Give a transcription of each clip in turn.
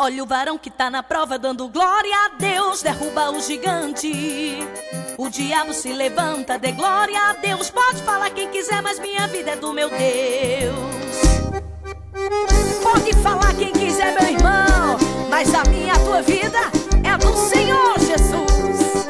Olha o varão que tá na prova dando glória a Deus, derruba o gigante. O diabo se levanta, dê glória a Deus. Pode falar quem quiser, mas minha vida é do meu Deus. Pode falar quem quiser, meu irmão, mas a minha, a tua vida é a do Senhor Jesus.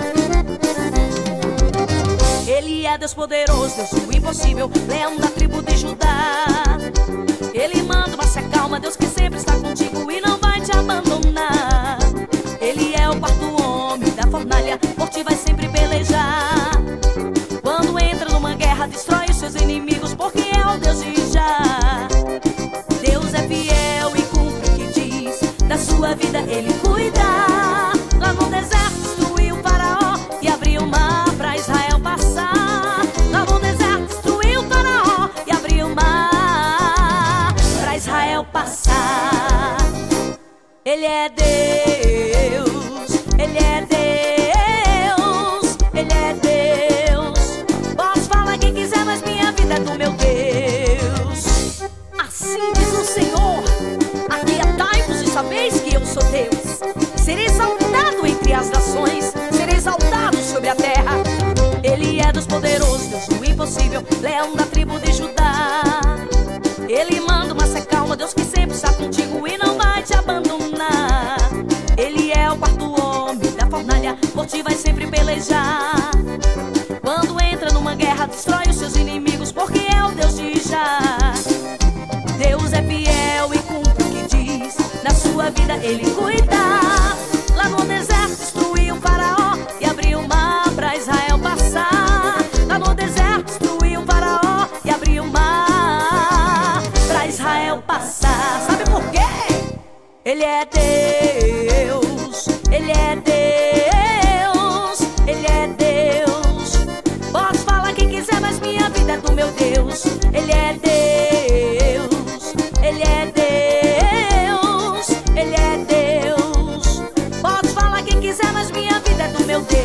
Ele é Deus poderoso, Deus do impossível, leão da tribo de Judá. Ele manda, mas se acalma, Deus que sempre está contigo e não vai te abandonar. Ele é o quarto homem da fornalha, por ti vai sempre pelejar. Quando entra numa guerra, destrói os seus inimigos, porque é o Deus de Já. Deus é fiel e cumpre o que diz, da sua vida Ele cuida. Lá no deserto destruiu o Faraó e abriu o mar pra Israel passar. Lá no deserto destruiu o Faraó e abriu o mar pra Israel passar. Ele é Deus, Ele é Deus, Ele é Deus. Posso falar quem quiser, mas minha vida é do meu Deus. Assim diz o Senhor: aquietai-vos e sabeis que eu sou Deus. Serei exaltado entre as nações, serei exaltado sobre a terra. Ele é Deus poderoso, Deus do impossível, leão da tribo de Judá. Ele manda, mas se calma, Deus que sempre está contigo e não vai te abandonar. Ele é o quarto homem da fornalha, por ti vai sempre pelejar. Quando entra numa guerra, destrói os seus inimigos, porque é o Deus de Já. Deus é fiel e cumpre o que diz, na sua vida Ele cuida. Lá no deserto destruiu o Faraó e abriu o mar pra Israel passar. Lá no deserto destruiu o Faraó e abriu o mar pra Israel passar. Sabe por quê? Ele é Deus, Ele é Deus, Ele é Deus. Posso falar quem quiser, mas minha vida é do meu Deus. Ele é Deus, Ele é Deus, Ele é Deus. Pode falar quem quiser, mas minha vida é do meu Deus.